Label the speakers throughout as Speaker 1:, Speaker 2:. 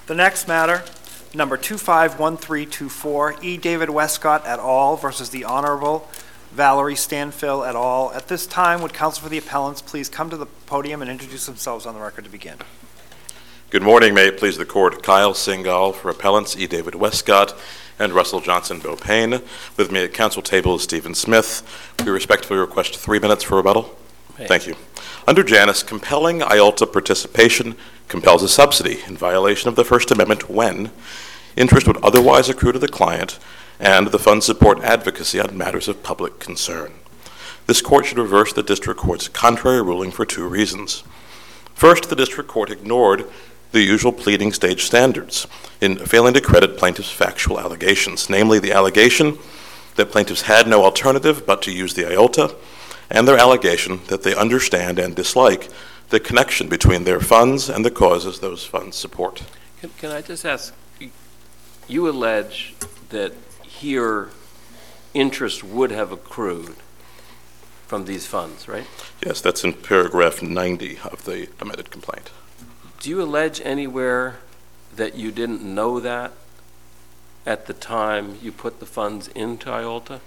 Speaker 1: The next matter, number 251324, E. David Westcott et al. Versus the Honorable Valerie Stanfill et al. At this time, would counsel for the appellants please come to the podium and introduce themselves on the record to begin?
Speaker 2: Good morning. May it please the court. Kyle Singal for appellants E. David Westcott and Russell Johnson Beaupain. With me at counsel table is Stephen Smith. We respectfully request 3 minutes for rebuttal. Thank you. Under Janus, compelling IOLTA participation compels a subsidy in violation of the First Amendment when interest would otherwise accrue to the client and the funds support advocacy on matters of public concern. This court should reverse the district court's contrary ruling for 2 reasons. First, the district court ignored the usual pleading stage standards in failing to credit plaintiffs' factual allegations, namely the allegation that plaintiffs had no alternative but to use the IOLTA, and their allegation that they understand and dislike the connection between their funds and the causes those funds support.
Speaker 3: Can I just ask, you allege that here interest would have accrued from these funds, right?
Speaker 2: Yes, that's in paragraph 90 of the amended complaint.
Speaker 3: Do you allege anywhere that you didn't know that at the time you put the funds into IOLTA?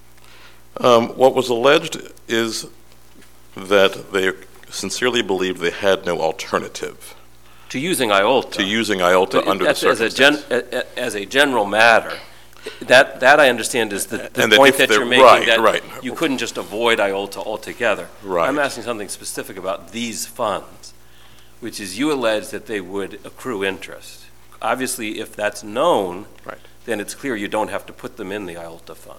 Speaker 2: What was alleged is that they sincerely believed they had no alternative
Speaker 3: to using IOLTA.
Speaker 2: To using IOLTA under the circumstances.
Speaker 3: As a general matter, that I understand is the point that you're making,
Speaker 2: right.
Speaker 3: You couldn't just avoid IOLTA altogether.
Speaker 2: Right.
Speaker 3: I'm asking something specific about these funds, which is you allege that they would accrue interest. Obviously, if that's known,
Speaker 2: right,
Speaker 3: then it's clear you don't have to put them in the IOLTA fund.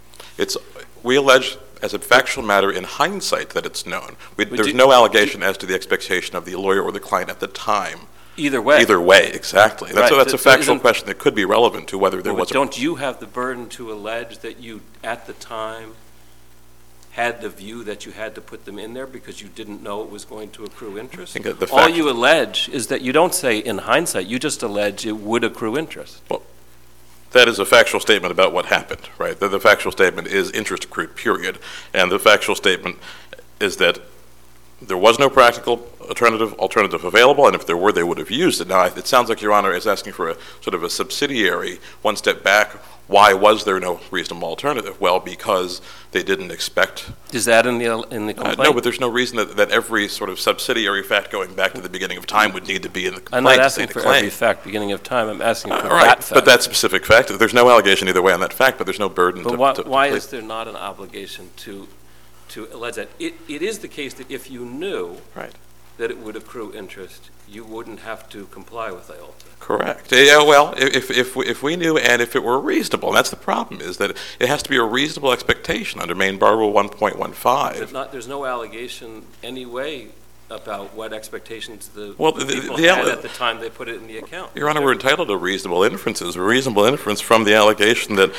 Speaker 2: We allege as a factual matter in hindsight that it's known. There's no allegation as to the expectation of the lawyer or the client at the time.
Speaker 3: Either way.
Speaker 2: Either way, exactly. That's a factual question that could be relevant to whether there was.
Speaker 3: Don't you have the burden to allege that you, at the time, had the view that you had to put them in there because you didn't know it was going to accrue interest? All you allege is that you don't say in hindsight, you just allege it would accrue interest.
Speaker 2: Well, that is a factual statement about what happened, right? The factual statement is interest accrued, period. And the factual statement is that there was no practical alternative available, and if there were, they would have used it. Now, it sounds like Your Honor is asking for a sort of a subsidiary, one step back. Why was there no reasonable alternative? Well, because they didn't expect.
Speaker 3: Is that in the complaint?
Speaker 2: No, but there's no reason that every sort of subsidiary fact going back to the beginning of time would need to be in the complaint.
Speaker 3: I'm not asking for every fact beginning of time. I'm asking for that fact.
Speaker 2: But that specific fact, there's no allegation either way on that fact, but there's no burden to
Speaker 3: why is there not an obligation to allege that? It is the case that if you knew that it would accrue interest, you wouldn't have to comply with IOLTA.
Speaker 2: Correct. Yeah, well, if we knew and if it were reasonable, and that's the problem, is that it has to be a reasonable expectation under Maine Bar Rule 1.15.
Speaker 3: There's no allegation anyway about what expectations the people
Speaker 2: had
Speaker 3: at the time they put it in the account.
Speaker 2: Your Honor, we're entitled to reasonable inferences. A reasonable inference from the allegation that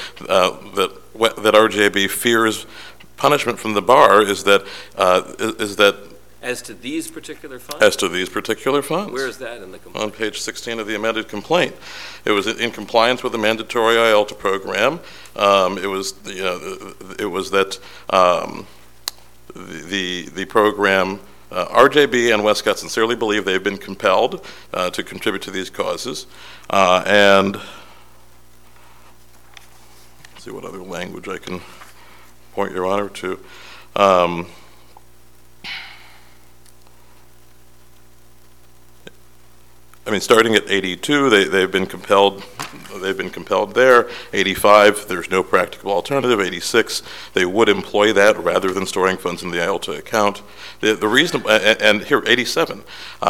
Speaker 2: RJB fears punishment from the bar is that
Speaker 3: as to these particular funds?
Speaker 2: As to these particular funds.
Speaker 3: Where is that in the complaint?
Speaker 2: On page 16 of the amended complaint. It was in compliance with the mandatory IOLTA program. It was that the program, RJB and Westcott sincerely believe they've been compelled to contribute to these causes. And let's see what other language I can point Your Honor to. Starting at 82, they've been compelled. They've been compelled there. 85, there's no practical alternative. 86, they would employ that rather than storing funds in the IOLTA account. The reason, and here 87,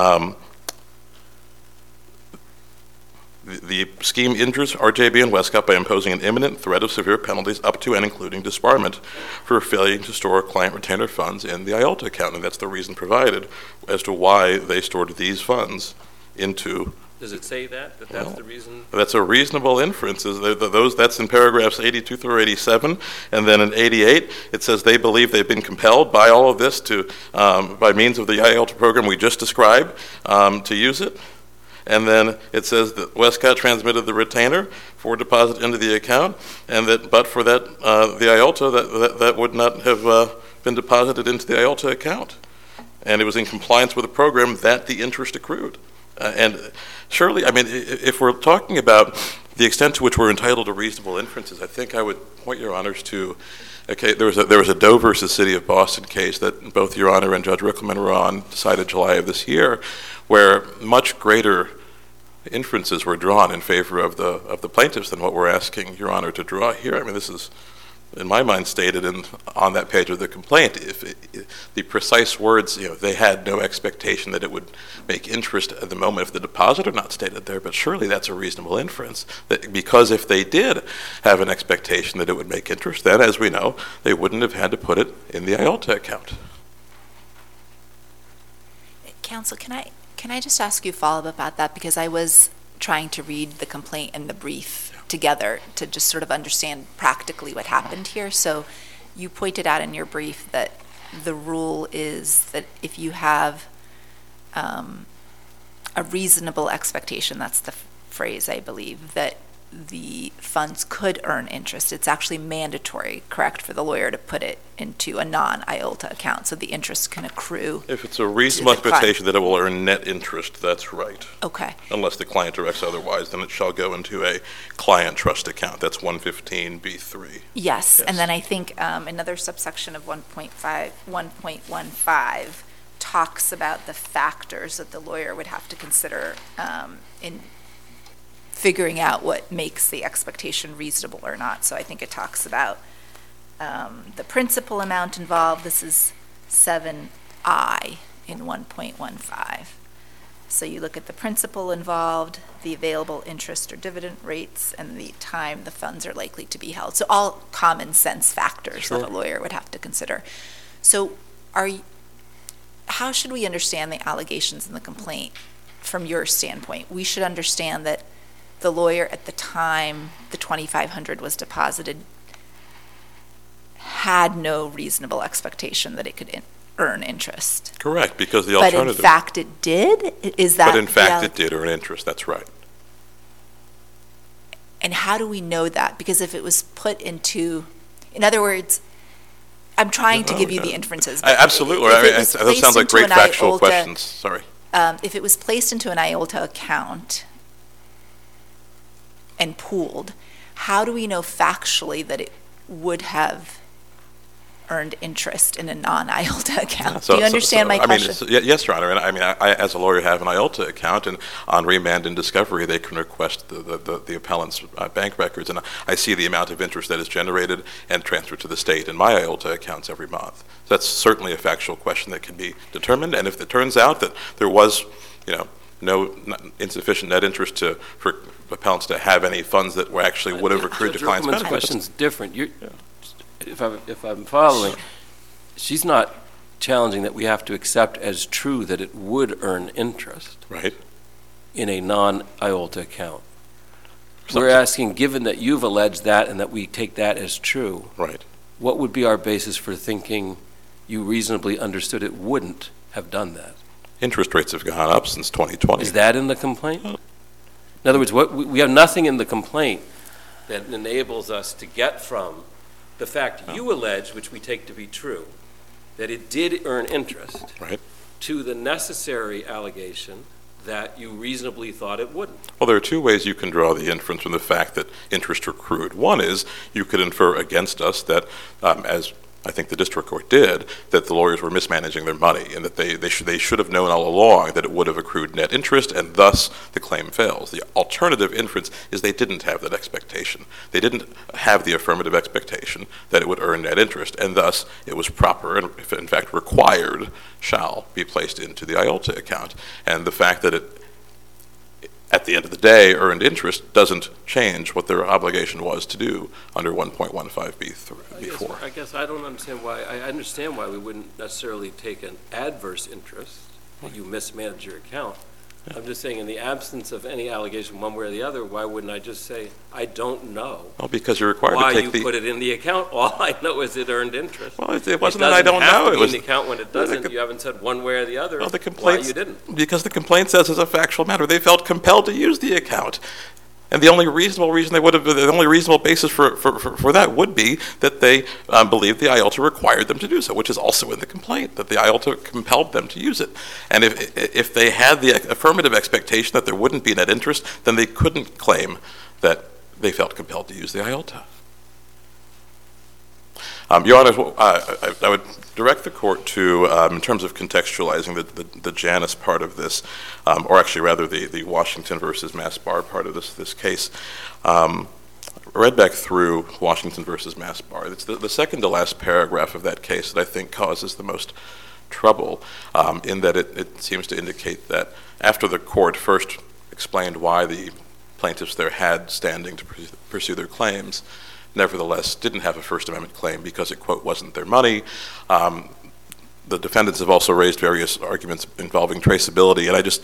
Speaker 2: the scheme injures RJB and Westcott by imposing an imminent threat of severe penalties up to and including disbarment for failing to store client retainer funds in the IOLTA account, and that's the reason provided as to why they stored these funds into.
Speaker 3: Does it say that's the reason?
Speaker 2: That's a reasonable inference. That's in paragraphs 82 through 87, and then in 88 it says they believe they've been compelled by all of this to, by means of the IOLTA program we just described, to use it. And then it says that Westcott transmitted the retainer for deposit into the account, and that but for that the IOLTA that would not have been deposited into the IOLTA account, and it was in compliance with the program that the interest accrued. And surely, I mean, if we're talking about the extent to which we're entitled to reasonable inferences, I think I would point Your Honors to, okay, there was a Doe versus City of Boston case that both Your Honor and Judge Rickleman were on, decided July of this year, where much greater inferences were drawn in favor of the plaintiffs than what we're asking Your Honor to draw here. I mean, this is, in my mind, stated on that page of the complaint. The precise words, they had no expectation that it would make interest at the moment if the deposit are not stated there, but surely that's a reasonable inference, that because if they did have an expectation that it would make interest, then, as we know, they wouldn't have had to put it in the IOLTA account.
Speaker 4: Counsel, can I just ask you a follow-up about that? Because I was trying to read the complaint and the brief together to just sort of understand practically what happened here. So you pointed out in your brief that the rule is that if you have a reasonable expectation, that's the phrase I believe, that the funds could earn interest. It's actually mandatory, correct, for the lawyer to put it into a non-IOLTA account so the interest can accrue.
Speaker 2: If it's a reasonable expectation that it will earn net interest, that's right.
Speaker 4: Okay.
Speaker 2: Unless the client directs otherwise, then it shall go into a client trust account. That's 115B3.
Speaker 4: Yes, and then I think another subsection of 1.15 talks about the factors that the lawyer would have to consider in figuring out what makes the expectation reasonable or not. So I think it talks about the principal amount involved. This is 7I in 1.15. So you look at the principal involved, the available interest or dividend rates, and the time the funds are likely to be held. So all common sense factors that a lawyer would have to consider. So how should we understand the allegations in the complaint from your standpoint? We should understand that the lawyer at the time the $2,500 was deposited had no reasonable expectation that it could earn interest.
Speaker 2: Correct, because the alternative.
Speaker 4: But in fact it did? Is that?
Speaker 2: But in fact it did earn interest, that's right.
Speaker 4: And how do we know that? Because if it was put into, in other words, I'm trying to give you the inferences.
Speaker 2: Absolutely, that sounds like great factual questions, sorry.
Speaker 4: If it was placed into an IOLTA account and pooled, how do we know factually that it would have earned interest in a non-IOLTA account? Do you understand my question?
Speaker 2: Yes, Your Honor. And I, as a lawyer, have an IOLTA account, and on remand and discovery, they can request the appellant's bank records, and I see the amount of interest that is generated and transferred to the state in my IOLTA accounts every month. So that's certainly a factual question that can be determined, and if it turns out that there was, no insufficient net interest for appellants to have any funds that were actually would have accrued to clients' benefits.
Speaker 3: The question's different. If I'm following, she's not challenging that we have to accept as true that it would earn interest.
Speaker 2: Right.
Speaker 3: In a non-IOLTA account. We're asking, given that you've alleged that and that we take that as true,
Speaker 2: right,
Speaker 3: what would be our basis for thinking you reasonably understood it wouldn't have done that?
Speaker 2: Interest rates have gone up since 2020.
Speaker 3: Is that in the complaint? In other words, we have nothing in the complaint that enables us to get from the fact you allege, which we take to be true, that it did earn interest,
Speaker 2: right,
Speaker 3: to the necessary allegation that you reasonably thought it wouldn't.
Speaker 2: Well, there are two ways you can draw the inference from the fact that interest accrued. One is you could infer against us that, as I think the district court did, that the lawyers were mismanaging their money and that they should have known all along that it would have accrued net interest, and thus the claim fails. The alternative inference is they didn't have that expectation. They didn't have the affirmative expectation that it would earn net interest, and thus it was proper and, if in fact required, shall be placed into the IOLTA account. And the fact that it, at the end of the day, earned interest doesn't change what their obligation was to do under 1.15b4.
Speaker 3: I guess I don't understand why. I understand why we wouldn't necessarily take an adverse interest that you mismanage your account. Yeah. I'm just saying, in the absence of any allegation one way or the other, why wouldn't I just say, I don't know?
Speaker 2: Well, because you're required
Speaker 3: why
Speaker 2: to take
Speaker 3: you put it in the account. All I know is it earned interest.
Speaker 2: Well, it wasn't that I don't know.
Speaker 3: It was in the account when it doesn't. You haven't said one way or the other why you didn't.
Speaker 2: Because the complaint says as a factual matter they felt compelled to use the account. And the only reasonable basis for that would be that they believed the IOLTA required them to do so, which is also in the complaint, that the IOLTA compelled them to use it. And if they had the affirmative expectation that there wouldn't be net interest, then they couldn't claim that they felt compelled to use the IOLTA. Your Honor, I would direct the court to, in terms of contextualizing the Janus part of this, or actually rather the Washington versus Mass Bar part of this case. Read back through Washington versus Mass Bar. It's the second to last paragraph of that case that I think causes the most trouble, in that it seems to indicate that after the court first explained why the plaintiffs there had standing to pursue their claims, nevertheless didn't have a First Amendment claim because it, quote, wasn't their money. The defendants have also raised various arguments involving traceability, and I just,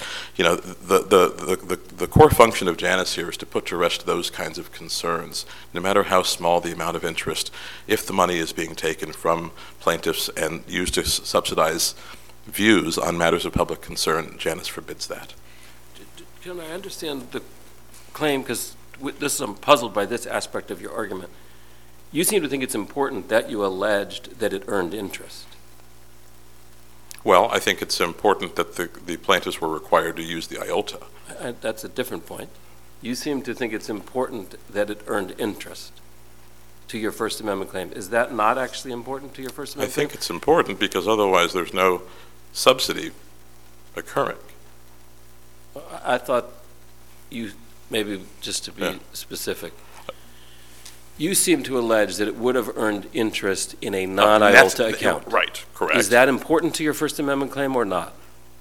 Speaker 2: the core function of Janus here is to put to rest those kinds of concerns, no matter how small the amount of interest. If the money is being taken from plaintiffs and used to subsidize views on matters of public concern, Janus forbids that.
Speaker 3: Can I understand the claim, because I'm puzzled by this aspect of your argument. You seem to think it's important that you alleged that it earned interest.
Speaker 2: Well, I think it's important that the plaintiffs were required to use the IOLTA.
Speaker 3: That's a different point. You seem to think it's important that it earned interest to your First Amendment claim. Is that not actually important to your First Amendment claim?
Speaker 2: I think it's important because otherwise there's no subsidy occurring.
Speaker 3: I thought you, maybe just to be specific, you seem to allege that it would have earned interest in a non-IOLTA account.
Speaker 2: Right, correct.
Speaker 3: Is that important to your First Amendment claim or not?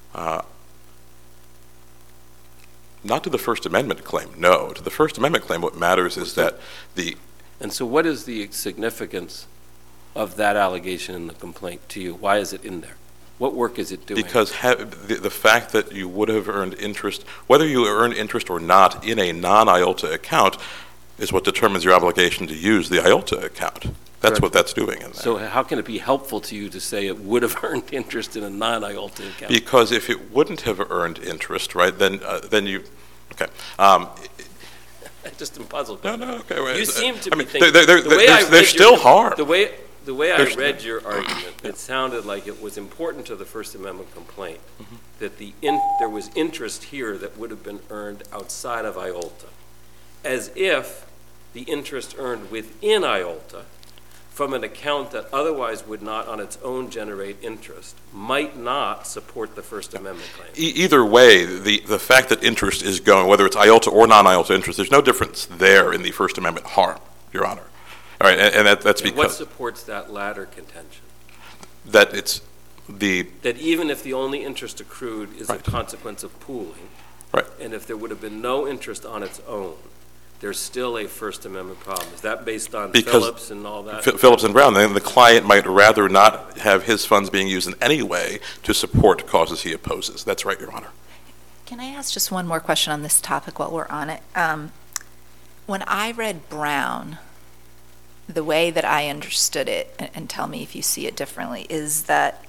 Speaker 2: Not to the First Amendment claim, no. To the First Amendment claim, what matters is that the...
Speaker 3: And so what is the significance of that allegation in the complaint to you? Why is it in there? What work is it doing?
Speaker 2: Because the fact that you would have earned interest, whether you earn interest or not in a non-IOLTA account, is what determines your obligation to use the IOLTA account. That's what that's doing in there.
Speaker 3: So how can it be helpful to you to say it would have earned interest in a non-IOLTA account?
Speaker 2: Because if it wouldn't have earned interest, right, then you, okay.
Speaker 3: I just am puzzled.
Speaker 2: No, okay. Well,
Speaker 3: you seem to be thinking,
Speaker 2: there's still harm.
Speaker 3: The way I read your argument, it sounded like it was important to the First Amendment complaint that there was interest here that would have been earned outside of IOLTA, as if the interest earned within IOLTA from an account that otherwise would not on its own generate interest might not support the First Amendment claim.
Speaker 2: Either way, the fact that interest is going, whether it's IOLTA or non-IOLTA interest, there's no difference there in the First Amendment harm, Your Honor. All right, and that's because...
Speaker 3: What supports that latter contention?
Speaker 2: That it's
Speaker 3: that even if the only interest accrued is a consequence of pooling,
Speaker 2: right,
Speaker 3: and if there would have been no interest on its own, there's still a First Amendment problem. Is that based on Phillips and all that?
Speaker 2: Phillips and Brown, then the client might rather not have his funds being used in any way to support causes he opposes. That's right, Your Honor.
Speaker 4: Can I ask just one more question on this topic while we're on it? When I read Brown, the way that I understood it, and tell me if you see it differently, is that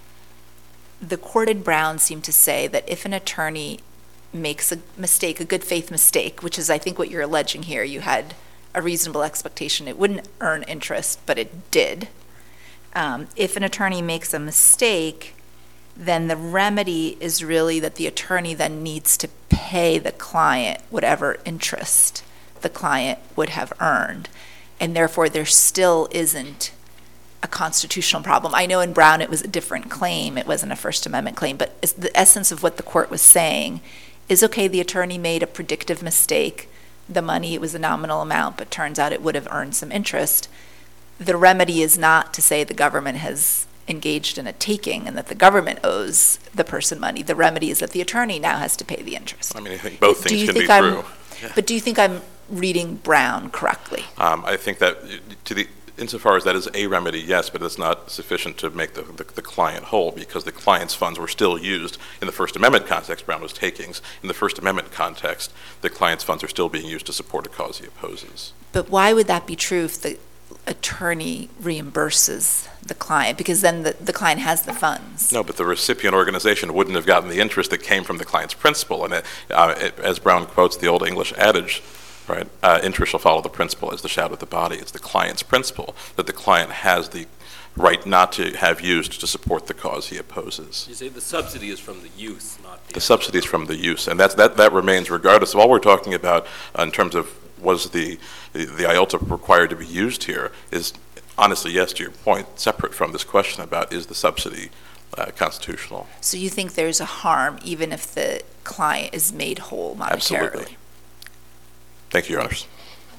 Speaker 4: the court in Brown seemed to say that if an attorney makes a mistake, a good faith mistake, which is I think what you're alleging here, you had a reasonable expectation it wouldn't earn interest, but it did. If an attorney makes a mistake, then the remedy is really that the attorney then needs to pay the client whatever interest the client would have earned. And therefore, there still isn't a constitutional problem. I know in Brown it was a different claim. It wasn't a First Amendment claim. But the essence of what the court was saying is, okay, the attorney made a predictive mistake. The money, it was a nominal amount, but turns out it would have earned some interest. The remedy is not to say the government has engaged in a taking and that the government owes the person money. The remedy is that the attorney now has to pay the interest.
Speaker 2: I mean, I think both things can be true.
Speaker 4: But do you think I'm reading Brown correctly?
Speaker 2: I think that insofar as that is a remedy, yes, but it's not sufficient to make the client whole because the client's funds were still used in the First Amendment context. Brown was takings. In the First Amendment context, the client's funds are still being used to support a cause he opposes.
Speaker 4: But why would that be true if the attorney reimburses the client? Because then the client has the funds.
Speaker 2: No, but the recipient organization wouldn't have gotten the interest that came from the client's principal. And as Brown quotes the old English adage, Right. Interest shall follow the principal as the shadow of the body. It's the client's principle that the client has the right not to have used to support the cause he opposes.
Speaker 3: You say the subsidy is from the use, not
Speaker 2: the subsidy is from the use, and that remains regardless of all we're talking about in terms of was the IOLTA required to be used here is honestly, yes, to your point, separate from this question about is the subsidy constitutional.
Speaker 4: So you think there's a harm even if the client is made whole monetarily?
Speaker 2: Absolutely. Thank you, Your Honors.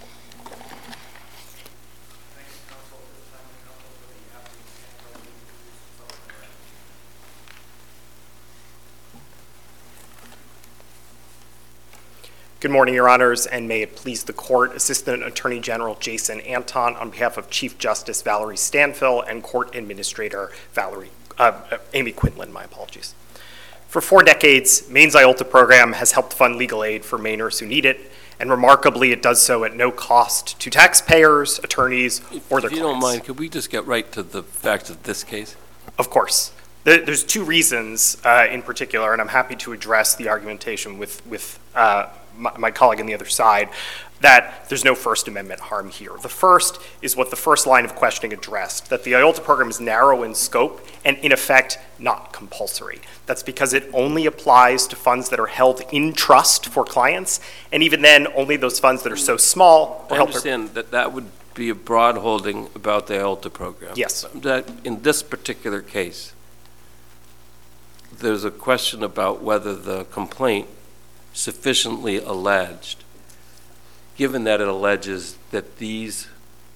Speaker 5: Good morning, Your Honors, and may it please the Court, Assistant Attorney General Jason Anton on behalf of Chief Justice Valerie Stanfill and Court Administrator Amy Quinlan, my apologies. For 4 decades, Maine's IOLTA program has helped fund legal aid for Mainers who need it, and remarkably, it does so at no cost to taxpayers, attorneys, or their clients.
Speaker 3: If you don't mind, could we just get right to the facts of this case?
Speaker 5: Of course. There's 2 reasons in particular, and I'm happy to address the argumentation with my colleague on the other side, that there's no First Amendment harm here. The first is what the first line of questioning addressed, that the IOLTA program is narrow in scope and in effect not compulsory. That's because it only applies to funds that are held in trust for clients, and even then, only those funds that are so small.
Speaker 3: I understand that would be a broad holding about the IOLTA program.
Speaker 5: Yes.
Speaker 3: That in this particular case, there's a question about whether the complaint sufficiently alleged, given that it alleges that these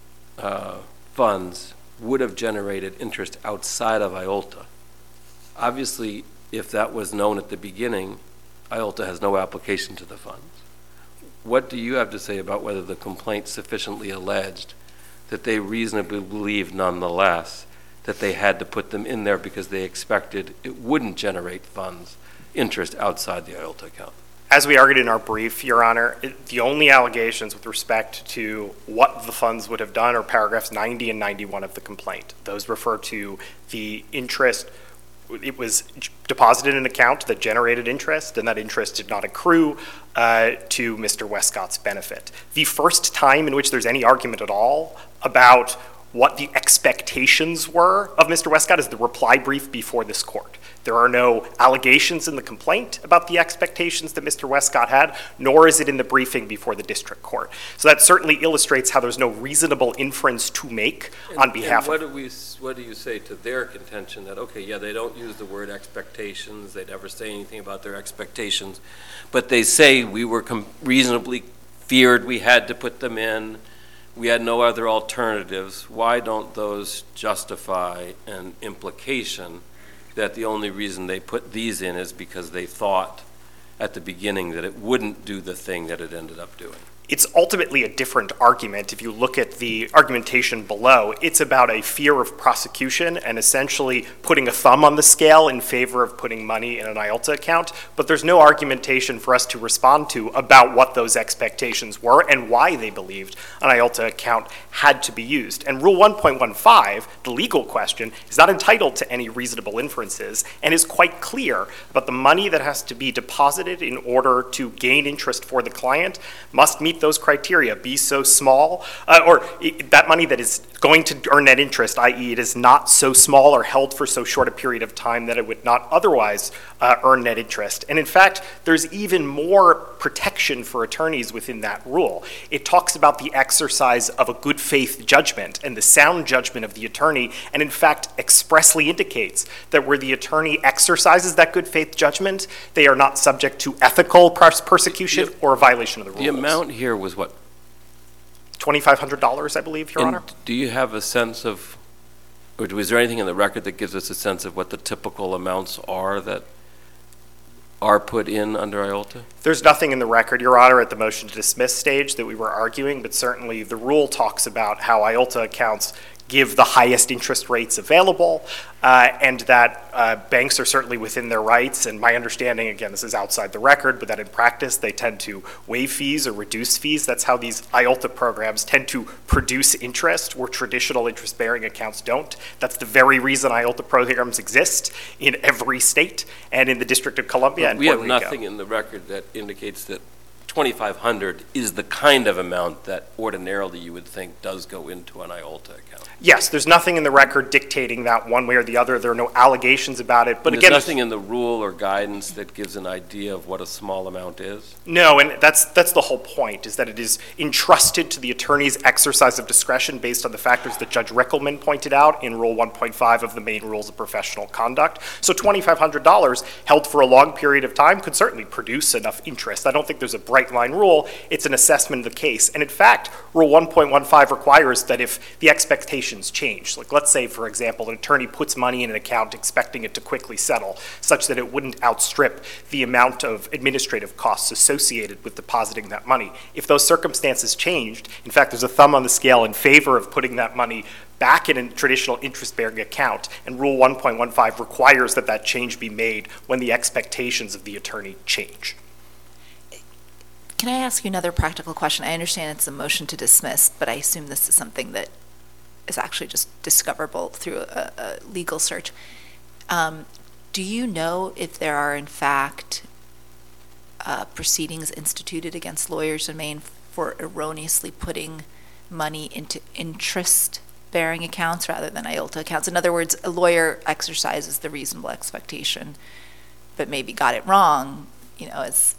Speaker 3: funds would have generated interest outside of IOLTA. Obviously, if that was known at the beginning, IOLTA has no application to the funds. What do you have to say about whether the complaint sufficiently alleged that they reasonably believed nonetheless that they had to put them in there because they expected it wouldn't generate funds, interest outside the IOLTA account?
Speaker 5: As we argued in our brief, Your Honor, the only allegations with respect to what the funds would have done are paragraphs 90 and 91 of the complaint. Those refer to the interest. It was deposited in an account that generated interest, and that interest did not accrue to Mr. Westcott's benefit. The first time in which there's any argument at all about what the expectations were of Mr. Westcott is the reply brief before this court. There are no allegations in the complaint about the expectations that Mr. Westcott had, nor is it in the briefing before the district court. So that certainly illustrates how there's no reasonable inference to make on behalf of...
Speaker 3: What do you say to their contention that, okay, yeah, they don't use the word expectations, they never say anything about their expectations, but they say we were reasonably feared we had to put them in, we had no other alternatives. Why don't those justify an implication that the only reason they put these in is because they thought at the beginning that it wouldn't do the thing that it ended up doing?
Speaker 5: It's ultimately a different argument. If you look at the argumentation below, it's about a fear of prosecution and essentially putting a thumb on the scale in favor of putting money in an IOLTA account, but there's no argumentation for us to respond to about what those expectations were and why they believed an IOLTA account had to be used. And Rule 1.15, the legal question, is not entitled to any reasonable inferences and is quite clear about the money that has to be deposited in order to gain interest for the client must meet those criteria, be so small, that money that is going to earn net interest, i.e. it is not so small or held for so short a period of time that it would not otherwise earn net interest. And in fact, there's even more protection for attorneys within that rule. It talks about the exercise of a good faith judgment and the sound judgment of the attorney, and in fact expressly indicates that where the attorney exercises that good faith judgment, they are not subject to ethical persecution or a violation of the rules.
Speaker 3: The amount here was what?
Speaker 5: $2,500, I believe, Your Honor.
Speaker 3: Do you have a sense of, or was there anything in the record that gives us a sense of what the typical amounts are that are put in under IOLTA?
Speaker 5: There's nothing in the record, Your Honor, at the motion to dismiss stage that we were arguing, but certainly the rule talks about how IOLTA accounts give the highest interest rates available, and that banks are certainly within their rights. And my understanding, again, this is outside the record, but that in practice they tend to waive fees or reduce fees. That's how these IOLTA programs tend to produce interest where traditional interest-bearing accounts don't. That's the very reason IOLTA programs exist in every state and in the District of Columbia and
Speaker 3: we
Speaker 5: Puerto
Speaker 3: have
Speaker 5: Rico.
Speaker 3: Nothing in the record that indicates that $2,500 is the kind of amount that ordinarily you would think does go into an IOLTA account.
Speaker 5: Yes, there's nothing in the record dictating that one way or the other. There are no allegations about it. But
Speaker 3: and
Speaker 5: again,
Speaker 3: there's nothing in the rule or guidance that gives an idea of what a small amount is?
Speaker 5: No, and that's the whole point, is that it is entrusted to the attorney's exercise of discretion based on the factors that Judge Rickleman pointed out in Rule 1.5 of the main rules of professional conduct. So $2,500 held for a long period of time could certainly produce enough interest. I don't think there's a bright line rule. It's an assessment of the case. And in fact, Rule 1.15 requires that if the expectations change, like let's say, for example, an attorney puts money in an account expecting it to quickly settle, such that it wouldn't outstrip the amount of administrative costs associated with depositing that money. If those circumstances changed, in fact, there's a thumb on the scale in favor of putting that money back in a traditional interest-bearing account, and Rule 1.15 requires that that change be made when the expectations of the attorney change.
Speaker 4: Can I ask you another practical question? I understand it's a motion to dismiss, but I assume this is something that is actually just discoverable through a legal search. Do you know if there are, in fact, proceedings instituted against lawyers in Maine for erroneously putting money into interest-bearing accounts rather than IOLTA accounts? In other words, a lawyer exercises the reasonable expectation, but maybe got it wrong, as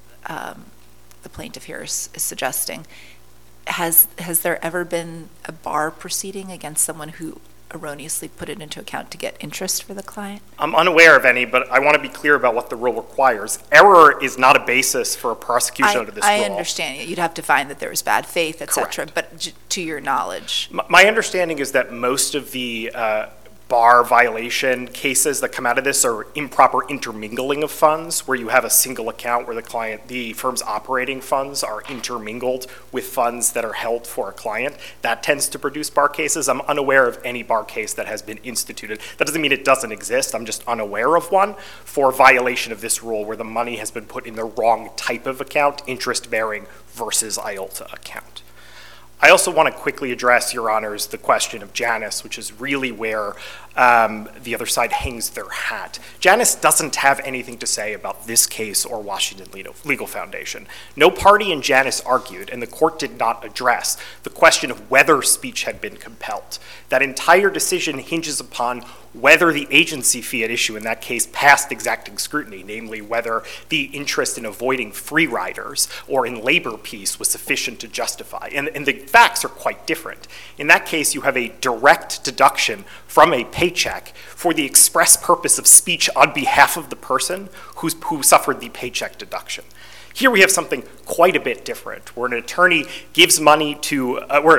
Speaker 4: the plaintiff here is suggesting. Has there ever been a bar proceeding against someone who erroneously put it into account to get interest for the client?
Speaker 5: I'm unaware of any, but I want to be clear about what the rule requires. Error is not a basis for a prosecution under this rule.
Speaker 4: I understand. You'd have to find that there was bad faith, et cetera, but to your knowledge.
Speaker 5: My understanding is that most of the bar violation cases that come out of this are improper intermingling of funds, where you have a single account where the firm's operating funds are intermingled with funds that are held for a client. That tends to produce bar cases. I'm unaware of any bar case that has been instituted. That doesn't mean it doesn't exist. I'm just unaware of one for violation of this rule where the money has been put in the wrong type of account, interest-bearing versus IOLTA account. I also want to quickly address, Your Honors, the question of Janus, which is really where the other side hangs their hat. Janus doesn't have anything to say about this case or Washington Legal Foundation. No party in Janus argued, and the court did not address, the question of whether speech had been compelled. That entire decision hinges upon whether the agency fee at issue in that case passed exacting scrutiny, namely whether the interest in avoiding free riders or in labor peace was sufficient to justify. And the facts are quite different. In that case, you have a direct deduction from a paycheck for the express purpose of speech on behalf of the person who suffered the paycheck deduction. Here we have something quite a bit different, where a client gives money to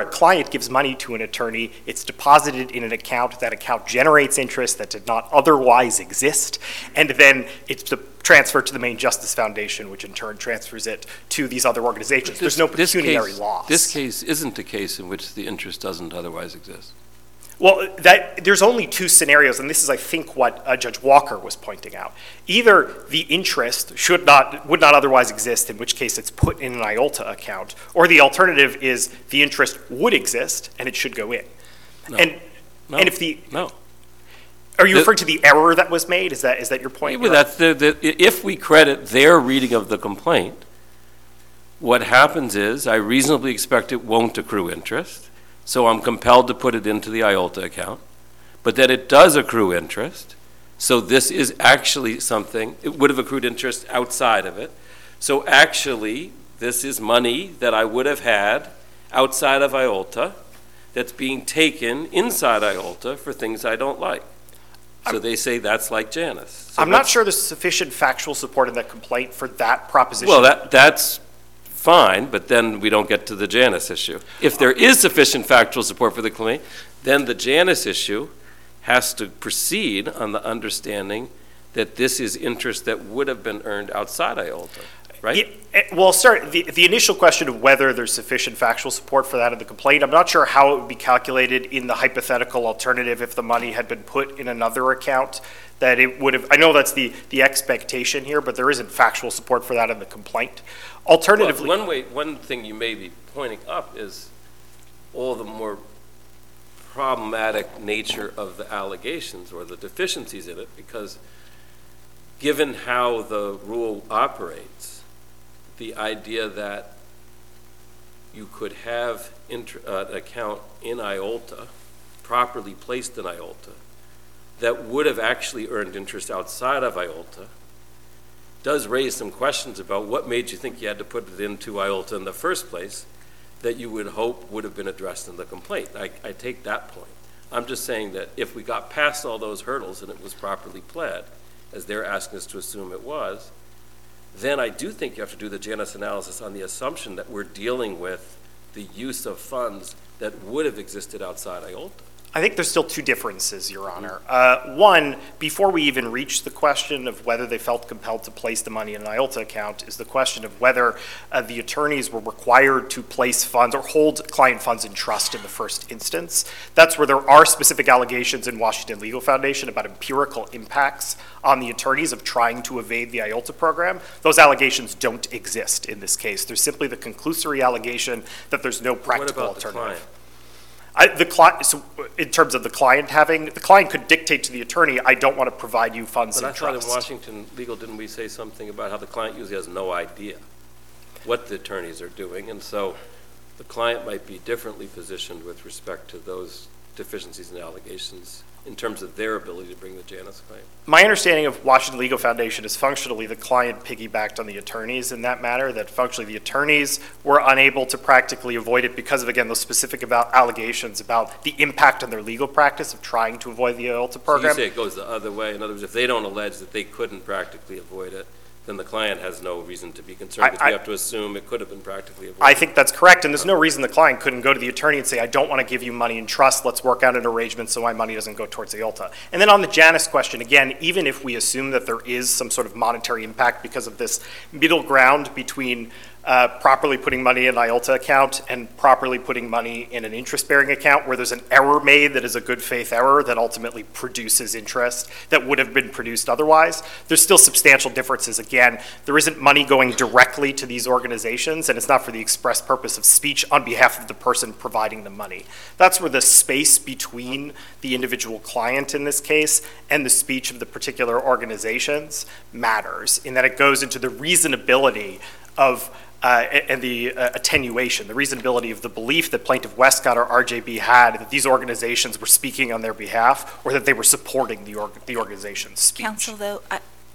Speaker 5: an attorney, it's deposited in an account, that account generates interest that did not otherwise exist, and then it's transferred to the Maine Justice Foundation, which in turn transfers it to these other organizations. There's no pecuniary loss.
Speaker 3: This case isn't a case in which the interest doesn't otherwise exist.
Speaker 5: Well, there's only two scenarios, and this is, I think, what Judge Walker was pointing out. Either the interest would not otherwise exist, in which case it's put in an IOLTA account, or the alternative is the interest would exist and it should go in.
Speaker 3: No.
Speaker 5: No. Are you referring to the error that was made? Is that your point?
Speaker 3: Well, if we credit their reading of the complaint, what happens is I reasonably expect it won't accrue interest. So I'm compelled to put it into the IOLTA account, but that it does accrue interest. So this is actually something, it would have accrued interest outside of it. So actually, this is money that I would have had outside of IOLTA that's being taken inside IOLTA for things I don't like. So they say that's like Janus. So
Speaker 5: I'm not sure there's sufficient factual support in that complaint for that proposition.
Speaker 3: Well, that's fine, but then we don't get to the Janus issue. If there is sufficient factual support for the claim, then the Janus issue has to proceed on the understanding that this is interest that would have been earned outside IOLTA, right?
Speaker 5: Well, sir, the initial question of whether there's sufficient factual support for that in the complaint, I'm not sure how it would be calculated in the hypothetical alternative if the money had been put in another account. That it would have, I know that's the expectation here, but there isn't factual support for that in the complaint. Alternatively,
Speaker 3: one thing you may be pointing up is all the more problematic nature of the allegations or the deficiencies in it, because given how the rule operates, the idea that you could have an account in IOLTA, properly placed in IOLTA, that would have actually earned interest outside of IOLTA, does raise some questions about what made you think you had to put it into IOLTA in the first place that you would hope would have been addressed in the complaint. I take that point. I'm just saying that if we got past all those hurdles and it was properly pled, as they're asking us to assume it was, then I do think you have to do the Janus analysis on the assumption that we're dealing with the use of funds that would have existed outside IOLTA.
Speaker 5: I think there's still two differences, Your Honor. One, before we even reach the question of whether they felt compelled to place the money in an IOLTA account, is the question of whether the attorneys were required to place funds or hold client funds in trust in the first instance. That's where there are specific allegations in Washington Legal Foundation about empirical impacts on the attorneys of trying to evade the IOLTA program. Those allegations don't exist in this case. There's simply the conclusory allegation that there's no practical alternative. So in terms of the client could dictate to the attorney, I don't want to provide you funds in trust.
Speaker 3: But I thought in Washington Legal, didn't we say something about how the client usually has no idea what the attorneys are doing, and so the client might be differently positioned with respect to those deficiencies and allegations in terms of their ability to bring the Janus claim?
Speaker 5: My understanding of Washington Legal Foundation is functionally the client piggybacked on the attorneys in that matter, that functionally the attorneys were unable to practically avoid it because of, again, those specific allegations about the impact on their legal practice of trying to avoid the IOLTA program.
Speaker 3: So you say it goes the other way. In other words, if they don't allege that they couldn't practically avoid it, then the client has no reason to be concerned because we have to assume it could have been practically avoided.
Speaker 5: I think that's correct, and there's no reason the client couldn't go to the attorney and say, I don't want to give you money in trust, let's work out an arrangement so my money doesn't go towards IOLTA. And then on the Janus question, again, even if we assume that there is some sort of monetary impact because of this middle ground between properly putting money in an IOLTA account and properly putting money in an interest-bearing account where there's an error made that is a good faith error that ultimately produces interest that would have been produced otherwise, there's still substantial differences. Again, there isn't money going directly to these organizations, and it's not for the express purpose of speech on behalf of the person providing the money. That's where the space between the individual client in this case and the speech of the particular organizations matters, in that it goes into the reasonability of and the attenuation, the reasonability of the belief that Plaintiff Westcott or RJB had that these organizations were speaking on their behalf or that they were supporting the organization's speech.
Speaker 4: Counsel, though,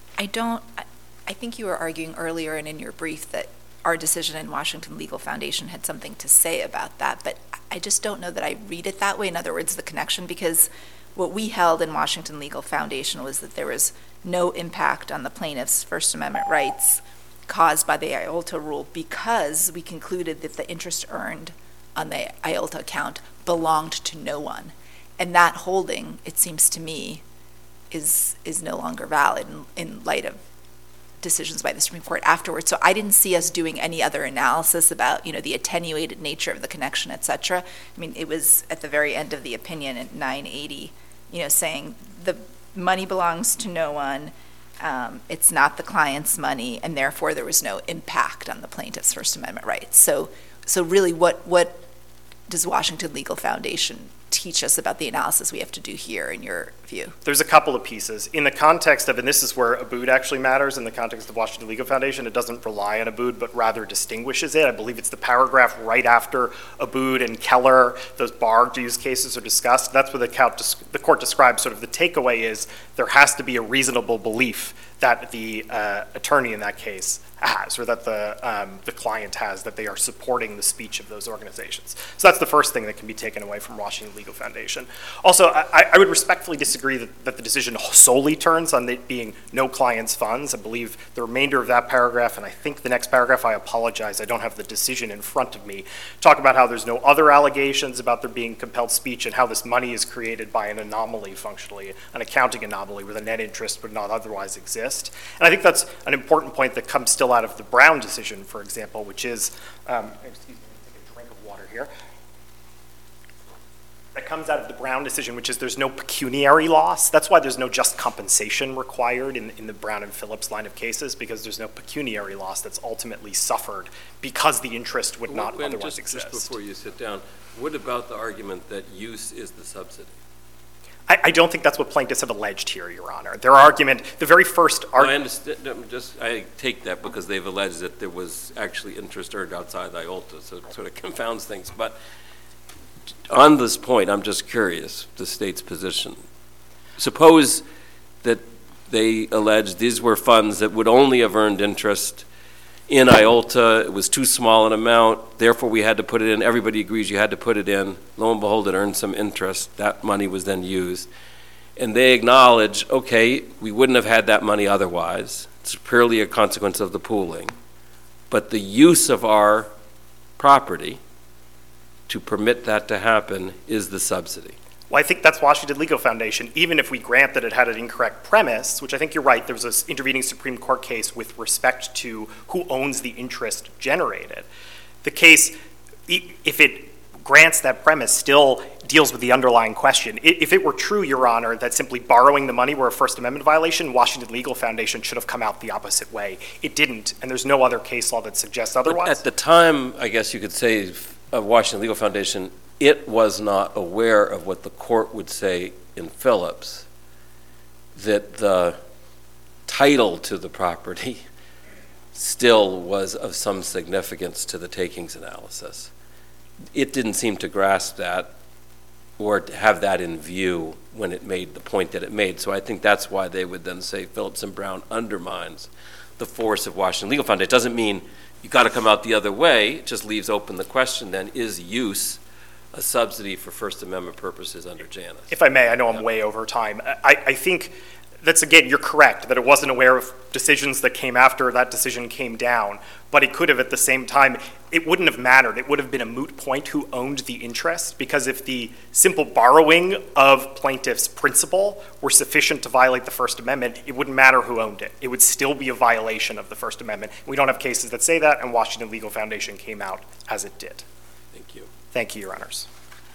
Speaker 4: I think you were arguing earlier and in your brief that our decision in Washington Legal Foundation had something to say about that, but I just don't know that I read it that way. In other words, the connection, because what we held in Washington Legal Foundation was that there was no impact on the plaintiff's First Amendment rights caused by the IOLTA rule because we concluded that the interest earned on the IOLTA account belonged to no one. And that holding, it seems to me, is no longer valid in light of decisions by the Supreme Court afterwards. So I didn't see us doing any other analysis about, the attenuated nature of the connection, et cetera. I mean, it was at the very end of the opinion at 980, saying the money belongs to no one, it's not the client's money, and therefore there was no impact on the plaintiff's First Amendment rights. So really, what does Washington Legal Foundation teach us about the analysis we have to do here, in your view?
Speaker 5: There's a couple of pieces. In the context of, and this is where Abood actually matters, in the context of Washington Legal Foundation, it doesn't rely on Abood, but rather distinguishes it. I believe it's the paragraph right after Abood and Keller, those bar dues cases are discussed. That's where the court describes sort of the takeaway is there has to be a reasonable belief that the attorney in that case has, or that the client has, that they are supporting the speech of those organizations. So that's the first thing that can be taken away from Washington Legal Foundation. Also, I would respectfully disagree that the decision solely turns on it being no client's funds. I believe the remainder of that paragraph, and I think the next paragraph, I apologize, I don't have the decision in front of me, talk about how there's no other allegations about there being compelled speech and how this money is created by an anomaly, functionally, an accounting anomaly where the net interest would not otherwise exist. And I think that's an important point that comes still out of the Brown decision, for example, which is, excuse me, let me take a drink of water here. That comes out of the Brown decision, which is there's no pecuniary loss. That's why there's no just compensation required in the Brown and Phillips line of cases, because there's no pecuniary loss that's ultimately suffered because the interest would not otherwise exist.
Speaker 3: Just before you sit down, what about the argument that use is the subsidy?
Speaker 5: I don't think that's what plaintiffs have alleged here, Your Honor. Their argument, the very first argument...
Speaker 3: I take that because they've alleged that there was actually interest earned outside the IOLTA, so it sort of confounds things. But on this point, I'm just curious, the state's position. Suppose that they alleged these were funds that would only have earned interest in IOLTA. It was too small an amount, therefore we had to put it in. Everybody agrees you had to put it in. Lo and behold, it earned some interest. That money was then used. And they acknowledge, okay, we wouldn't have had that money otherwise. It's purely a consequence of the pooling. But the use of our property to permit that to happen is the subsidy.
Speaker 5: Well, I think that's Washington Legal Foundation. Even if we grant that it had an incorrect premise, which I think you're right, there was an intervening Supreme Court case with respect to who owns the interest generated. The case, if it grants that premise, still deals with the underlying question. If it were true, Your Honor, that simply borrowing the money were a First Amendment violation, Washington Legal Foundation should have come out the opposite way. It didn't, and there's no other case law that suggests otherwise.
Speaker 3: But at the time, I guess you could say, of Washington Legal Foundation, it was not aware of what the court would say in Phillips, that the title to the property still was of some significance to the takings analysis. It didn't seem to grasp that or to have that in view when it made the point that it made. So I think that's why they would then say Phillips and Brown undermines the force of Washington Legal Foundation. It doesn't mean you got to come out the other way. It just leaves open the question then, is use a subsidy for First Amendment purposes under Janus?
Speaker 5: If I may, I know I'm way over time. I think that's, again, you're correct, that it wasn't aware of decisions that came after that decision came down, but it could have at the same time. It wouldn't have mattered. It would have been a moot point who owned the interest, because if the simple borrowing of plaintiff's principal were sufficient to violate the First Amendment, it wouldn't matter who owned it. It would still be a violation of the First Amendment. We don't have cases that say that, and Washington Legal Foundation came out as it did.
Speaker 3: Thank you.
Speaker 5: Thank you, Your Honors.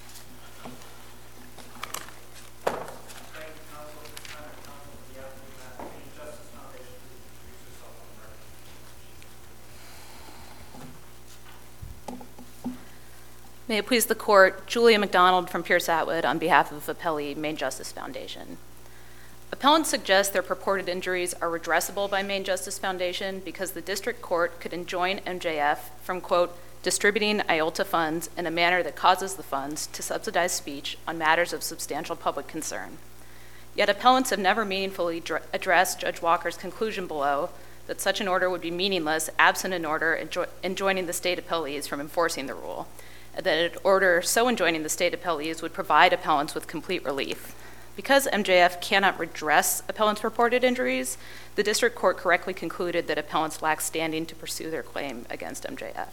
Speaker 6: May it please the Court, Julia McDonald from Pierce Atwood on behalf of Appellee Maine Justice Foundation. Appellants suggest their purported injuries are redressable by Maine Justice Foundation because the district court could enjoin MJF from, quote, distributing IOLTA funds in a manner that causes the funds to subsidize speech on matters of substantial public concern. Yet appellants have never meaningfully addressed Judge Walker's conclusion below that such an order would be meaningless absent an order enjoining the state appellees from enforcing the rule, and that an order so enjoining the state appellees would provide appellants with complete relief. Because MJF cannot redress appellants' reported injuries, the district court correctly concluded that appellants lack standing to pursue their claim against MJF.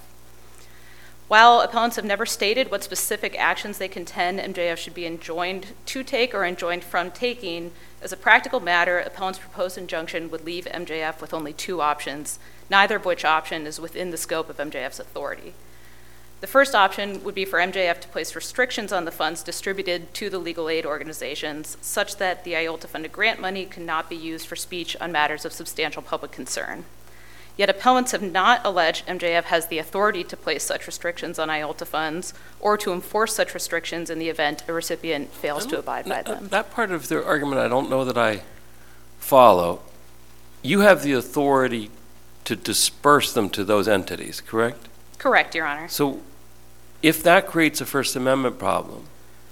Speaker 6: While appellants have never stated what specific actions they contend MJF should be enjoined to take or enjoined from taking, as a practical matter, appellants' proposed injunction would leave MJF with only two options, neither of which option is within the scope of MJF's authority. The first option would be for MJF to place restrictions on the funds distributed to the legal aid organizations, such that the IOLTA-funded grant money cannot be used for speech on matters of substantial public concern. Yet appellants have not alleged MJF has the authority to place such restrictions on IOLTA funds or to enforce such restrictions in the event a recipient fails to abide by them.
Speaker 3: That part of their argument I don't know that I follow. You have the authority to disperse them to those entities, correct?
Speaker 6: Correct, Your Honor.
Speaker 3: So if that creates a First Amendment problem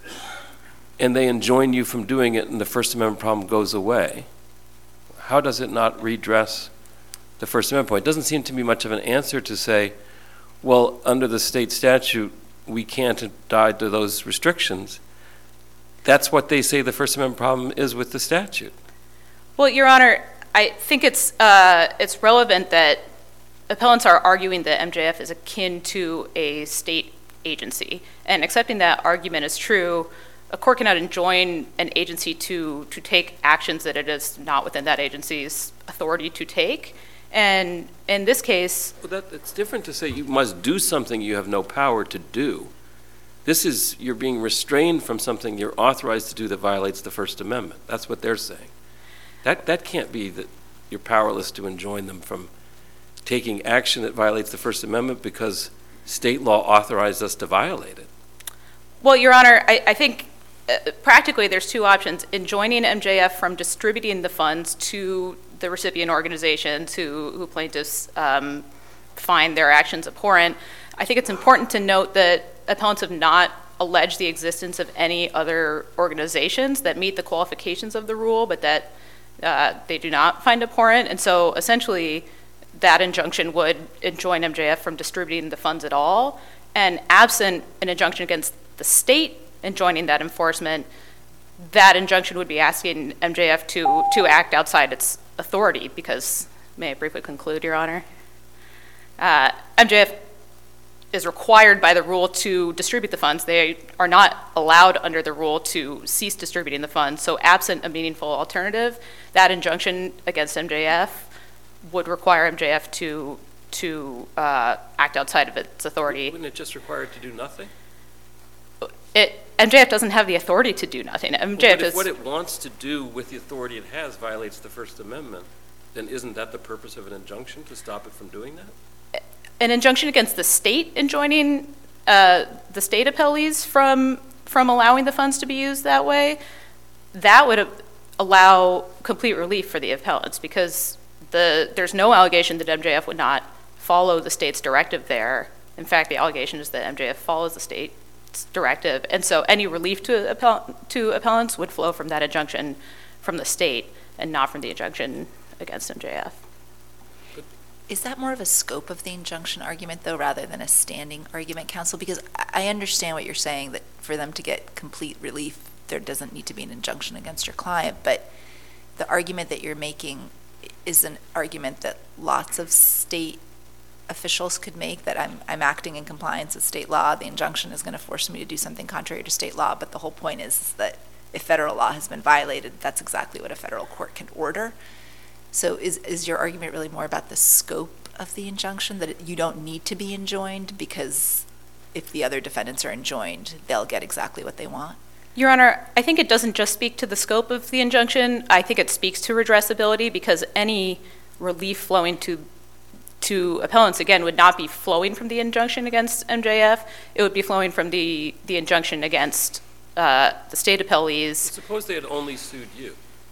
Speaker 3: and they enjoin you from doing it and the First Amendment problem goes away, how does it not redress the First Amendment point? It doesn't seem to me much of an answer to say, well, under the state statute, we can't abide to those restrictions. That's what they say the First Amendment problem is with the statute.
Speaker 6: Well, Your Honor, I think it's relevant that appellants are arguing that MJF is akin to a state agency. And accepting that argument is true, a court cannot enjoin an agency to take actions that it is not within that agency's authority to take. And in this case...
Speaker 3: Well, it's different to say you must do something you have no power to do. This is, you're being restrained from something you're authorized to do that violates the First Amendment. That's what they're saying. That can't be that you're powerless to enjoin them from taking action that violates the First Amendment because state law authorized us to violate it.
Speaker 6: Well, Your Honor, I think practically, there's two options: enjoining MJF from distributing the funds to the recipient organizations who plaintiffs find their actions abhorrent. I think it's important to note that appellants have not alleged the existence of any other organizations that meet the qualifications of the rule, but that they do not find abhorrent. And so essentially, that injunction would enjoin MJF from distributing the funds at all. And absent an injunction against the state enjoining that enforcement, that injunction would be asking MJF to act outside its authority because, may I briefly conclude, Your Honor? MJF is required by the rule to distribute the funds. They are not allowed under the rule to cease distributing the funds. So absent a meaningful alternative, that injunction against MJF would require MJF to act outside of its authority.
Speaker 3: Wouldn't it just require it to do nothing?
Speaker 6: MJF doesn't have the authority to do nothing.
Speaker 3: But if what it wants to do with the authority it has violates the First Amendment, then isn't that the purpose of an injunction, to stop it from doing that?
Speaker 6: An injunction against the state enjoining the state appellees from allowing the funds to be used that way, that would allow complete relief for the appellants because there's no allegation that MJF would not follow the state's directive there. In fact, the allegation is that MJF follows the state's directive, and so any relief to appellants would flow from that injunction from the state and not from the injunction against MJF.
Speaker 4: Is that more of a scope of the injunction argument, though, rather than a standing argument, counsel? Because I understand what you're saying, that for them to get complete relief, there doesn't need to be an injunction against your client, but the argument that you're making is an argument that lots of state officials could make, that I'm acting in compliance with state law, the injunction is going to force me to do something contrary to state law, but the whole point is that if federal law has been violated, that's exactly what a federal court can order. So is your argument really more about the scope of the injunction, that you don't need to be enjoined because if the other defendants are enjoined, they'll get exactly what they want?
Speaker 6: Your Honor, I think it doesn't just speak to the scope of the injunction. I think it speaks to redressability because any relief flowing to appellants, again, would not be flowing from the injunction against MJF. It would be flowing from the injunction against the state appellees.
Speaker 3: Suppose they had only sued you.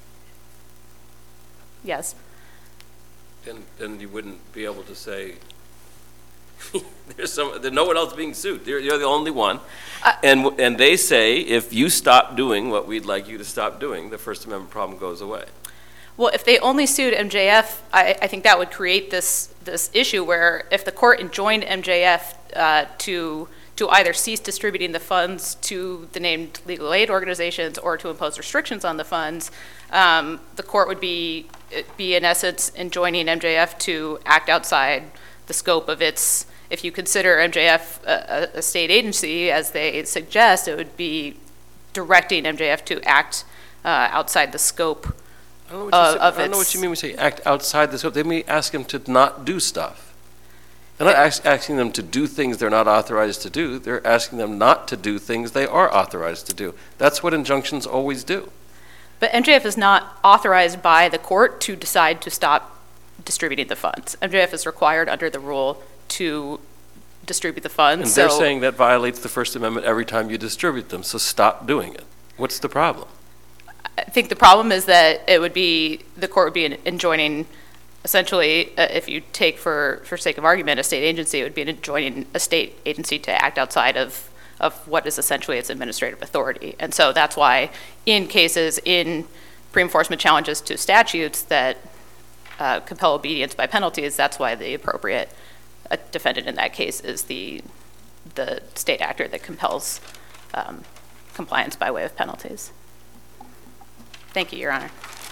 Speaker 6: Yes.
Speaker 3: Then you wouldn't be able to say, there's no one else being sued. You're the only one. And they say, if you stop doing what we'd like you to stop doing, the First Amendment problem goes away.
Speaker 6: Well, if they only sued MJF, I think that would create this issue where if the court enjoined MJF to either cease distributing the funds to the named legal aid organizations or to impose restrictions on the funds, the court would be in essence enjoining MJF to act outside the scope of its. If you consider MJF a state agency, as they suggest, it would be directing MJF to act outside the scope.
Speaker 3: I don't know what you mean when you say act outside the scope. They may ask him to not do stuff. They're not asking them to do things they're not authorized to do. They're asking them not to do things they are authorized to do. That's what injunctions always do.
Speaker 6: But MJF is not authorized by the court to decide to stop distributing the funds. MJF is required under the rule to distribute the funds.
Speaker 3: And they're saying that violates the First Amendment every time you distribute them, so stop doing it. What's the problem?
Speaker 6: I think the problem is that the court would be enjoining, essentially, if you take for sake of argument a state agency, it would be enjoining a state agency to act outside of what is essentially its administrative authority. And so that's why in cases in pre-enforcement challenges to statutes that compel obedience by penalties, that's why the appropriate defendant in that case is the state actor that compels compliance by way of penalties. Thank you, Your Honor.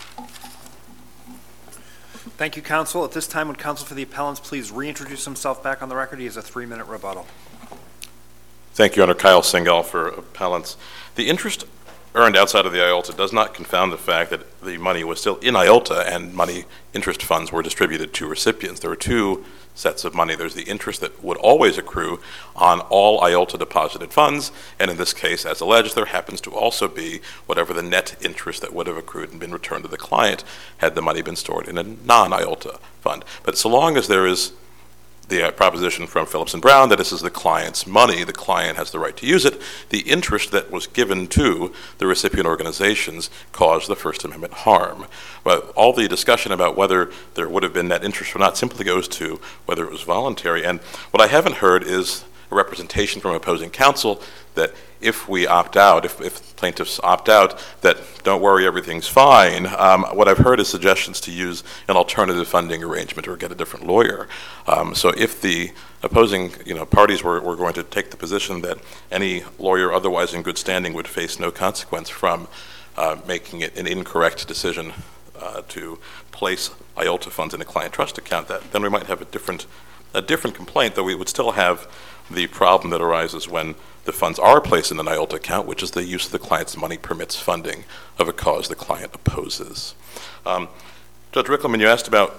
Speaker 1: Thank you, counsel. At this time, would counsel for the appellants please reintroduce himself back on the record? He has a 3-minute rebuttal.
Speaker 2: Thank you, Your Honor. Kyle Singal for appellants. The interest earned outside of the IOLTA does not confound the fact that the money was still in IOLTA and interest funds were distributed to recipients. There were two sets of money. There's the interest that would always accrue on all IOLTA deposited funds, and in this case, as alleged, there happens to also be whatever the net interest that would have accrued and been returned to the client had the money been stored in a non-IOLTA fund. But so long as there is proposition from Phillips and Brown that this is the client's money, the client has the right to use it. The interest that was given to the recipient organizations caused the First Amendment harm. But all the discussion about whether there would have been net interest or not simply goes to whether it was voluntary. And what I haven't heard is a representation from opposing counsel that if we opt out, if plaintiffs opt out, that don't worry, everything's fine. What I've heard is suggestions to use an alternative funding arrangement or get a different lawyer. So if the opposing parties were going to take the position that any lawyer otherwise in good standing would face no consequence from making it an incorrect decision to place IOLTA funds in a client trust account, then we might have a different complaint, though we would still have the problem that arises when the funds are placed in an IOLTA account, which is the use of the client's money permits funding of a cause the client opposes. Judge Rickleman, you asked about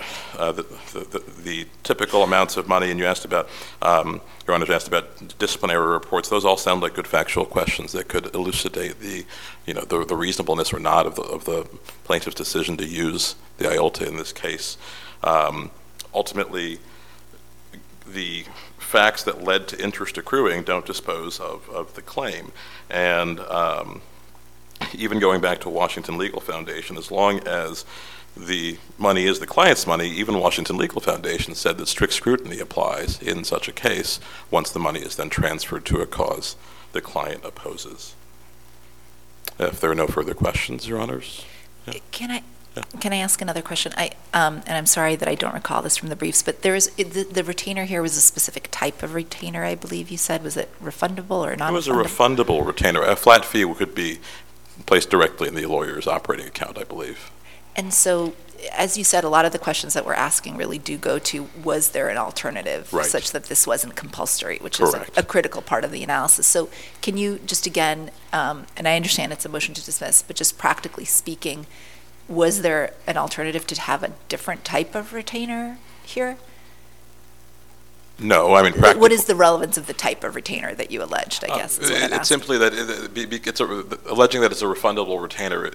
Speaker 2: the typical amounts of money, and you asked about, Your Honor, asked about disciplinary reports. Those all sound like good factual questions that could elucidate the reasonableness or not of the plaintiff's decision to use the IOLTA in this case. Ultimately, the facts that led to interest accruing don't dispose of the claim. And even going back to Washington Legal Foundation, as long as the money is the client's money, even Washington Legal Foundation said that strict scrutiny applies in such a case once the money is then transferred to a cause the client opposes. If there are no further questions, Your Honors. Yeah.
Speaker 4: Can I ask another question? And I'm sorry that I don't recall this from the briefs, but the retainer here was a specific type of retainer, I believe you said. Was it refundable or not?
Speaker 2: It was a refundable retainer. A flat fee could be placed directly in the lawyer's operating account, I believe.
Speaker 4: And so, as you said, a lot of the questions that we're asking really do go to, was there an alternative such that this wasn't compulsory, which
Speaker 2: Correct.
Speaker 4: is a critical part of the analysis. So can you just again, and I understand it's a motion to dismiss, but just practically speaking, was there an alternative to have a different type of retainer here?
Speaker 2: No, I mean,
Speaker 4: what is the relevance of the type of retainer that you alleged, I guess?
Speaker 2: It's simply that alleging that it's a refundable retainer,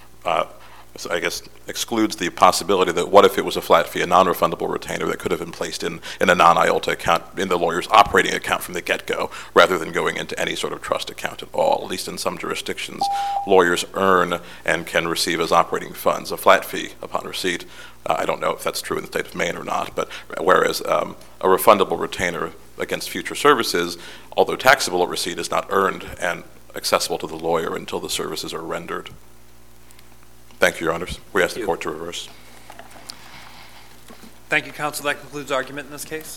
Speaker 2: I guess, excludes the possibility that what if it was a flat fee, a non-refundable retainer that could have been placed in a non-IOLTA account in the lawyer's operating account from the get-go, rather than going into any sort of trust account at all. At least in some jurisdictions, lawyers earn and can receive as operating funds a flat fee upon receipt. I don't know if that's true in the state of Maine or not, but whereas a refundable retainer against future services, although taxable at receipt, is not earned and accessible to the lawyer until the services are rendered. Thank you, Your Honors. We ask the court to reverse.
Speaker 1: Thank you, counsel. That concludes argument in this case.